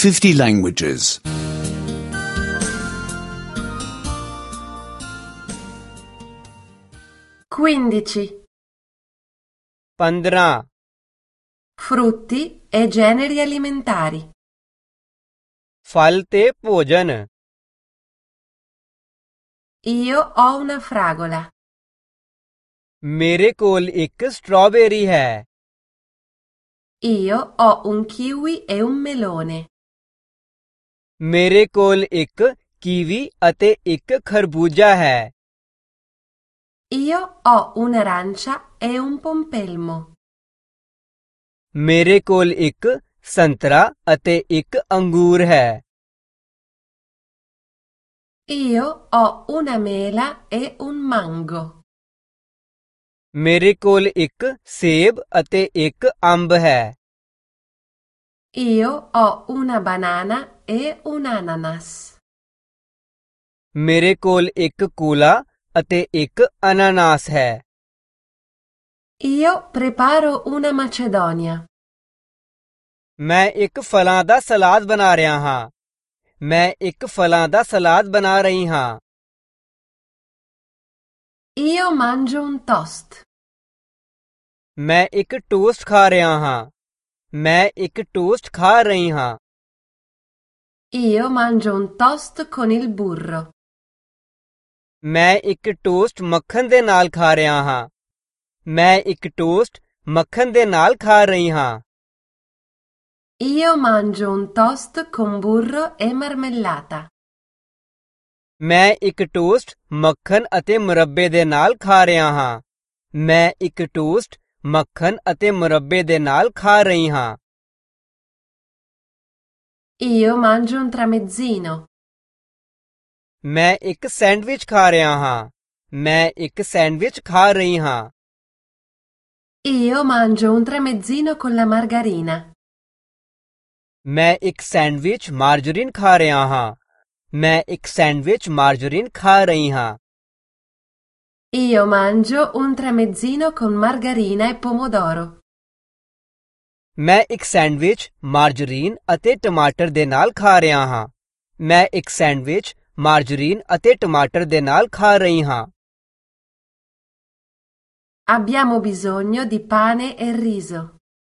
50 languages. 15. 15 Frutti e generi alimentari. फल ते भोजन। Io ho una fragola. मेरे कोल एक स्ट्रॉबेरी है। Io ho un kiwi e un melone. मेरे कोल एक कीवी ਅਤੇ ਇੱਕ ਖਰਬੂਜਾ ਹੈ। Io ho un'arancia e un pompelmo. ਮੇਰੇ ਕੋਲ ਇੱਕ ਸੰਤਰਾ ਅਤੇ ਇੱਕ ਅੰਗੂਰ ਹੈ। Io ho una mela e un mango. ਮੇਰੇ ਕੋਲ ਇੱਕ ਸੇਬ ਅਤੇ ਇੱਕ ਅੰਬ ਹੈ। Io ho una banana e un ananas. ਮੇਰੇ ਕੋਲ ਇੱਕ ਕੂਲਾ ਅਤੇ ਇੱਕ ਅਨਾਨਾਸ ਹੈ। Io preparo una macedonia. ਮੈਂ ਇੱਕ ਫਲਾਂ ਦਾ ਸਲਾਦ ਬਣਾ ਰਿਹਾ ਹਾਂ। ਮੈਂ ਇੱਕ ਫਲਾਂ ਦਾ ਸਲਾਦ ਬਣਾ ਰਹੀ ਹਾਂ। Io mangio un toast. ਮੈਂ ਇੱਕ ਟੋਸਟ ਖਾ ਰਿਹਾ ਹਾਂ। ਮੈਂ ਇੱਕ ਟੋਸਟ ਖਾ ਰਹੀ ਹਾਂ। Io mangio un toast con il burro. ਮੈਂ ਇੱਕ ਟੋਸਟ ਮੱਖਣ ਦੇ ਨਾਲ ਖਾ ਰਿਹਾ ਹਾਂ। ਮੈਂ ਇੱਕ ਟੋਸਟ ਮੱਖਣ ਦੇ ਨਾਲ ਖਾ ਰਹੀ ਹਾਂ। Io mangio un toast con burro e marmellata. ਮੈਂ ਇੱਕ ਟੋਸਟ ਮੱਖਣ ਅਤੇ ਮੁਰੱਬੇ ਦੇ ਨਾਲ ਖਾ ਰਿਹਾ ਹਾਂ। ਮੈਂ ਇੱਕ ਟੋਸਟ ਮੱਖਣ ਅਤੇ ਮੁਰੱਬੇ ਦੇ ਨਾਲ ਖਾ ਰਹੀ ਹਾਂ। Io mangio un tramezzino. ਮੈਂ ਇੱਕ ਸੈਂਡਵਿਚ ਖਾ ਰਿਹਾ ਹਾਂ। ਮੈਂ ਇੱਕ ਸੈਂਡਵਿਚ ਖਾ ਰਹੀ ਹਾਂ। Io mangio un tramezzino con la margarina. ਮੈਂ ਇੱਕ ਸੈਂਡਵਿਚ ਮਾਰਜਰੀਨ ਖਾ ਰਿਹਾ ਹਾਂ। ਮੈਂ ਇੱਕ ਸੈਂਡਵਿਚ ਮਾਰਜਰੀਨ ਖਾ ਰਹੀ ਹਾਂ। Io mangio un tramezzino con margarina e pomodoro. ਮੈਂ ਇੱਕ ਸੈਂਡਵਿਚ ਮਾਰਜਰੀਨ ਅਤੇ ਟਮਾਟਰ ਦੇ ਨਾਲ ਖਾ ਰਿਹਾ ਹਾਂ। ਮੈਂ ਇੱਕ ਸੈਂਡਵਿਚ ਮਾਰਜਰੀਨ ਅਤੇ ਟਮਾਟਰ ਦੇ ਨਾਲ ਖਾ ਰਹੀ ਹਾਂ। Abbiamo bisogno di pane e riso.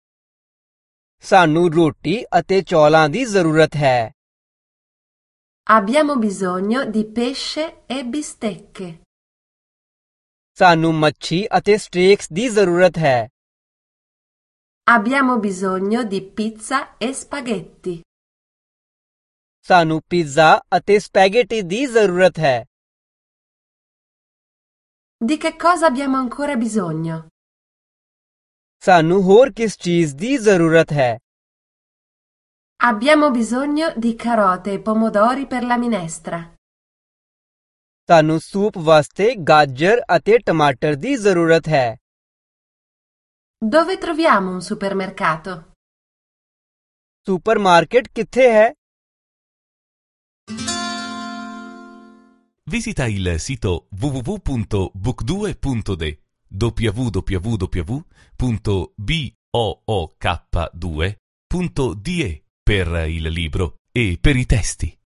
ਸਾਨੂੰ ਰੋਟੀ ਅਤੇ ਚੌਲਾਂ ਦੀ ਜ਼ਰੂਰਤ ਹੈ। Abbiamo bisogno di pesce e bistecche. ਸਾਨੂੰ ਮੱਛੀ ਅਤੇ ਸਟੇਕਸ ਦੀ ਜ਼ਰੂਰਤ ਹੈ। Abbiamo bisogno di pizza e spaghetti. ਸਾਨੂੰ ਪੀਜ਼ਾ ਅਤੇ ਸਪੈਗੇਟੀ ਦੀ ਜ਼ਰੂਰਤ ਹੈ। Di che cosa abbiamo ancora bisogno? ਸਾਨੂੰ ਹੋਰ ਕਿਸ ਚੀਜ਼ ਦੀ ਜ਼ਰੂਰਤ ਹੈ? Abbiamo bisogno di carote e pomodori per la minestra. ਸਾਨੂੰ ਸੂਪ ਵਾਸਤੇ ਗਾਜਰ ਅਤੇ ਟਮਾਟਰ ਦੀ ਜ਼ਰੂਰਤ ਹੈ। Dove troviamo un supermercato? Supermarket ਕਿੱਥੇ ਹੈ? Visita il sito www.book2.de www.book2.de per il libro e per i testi.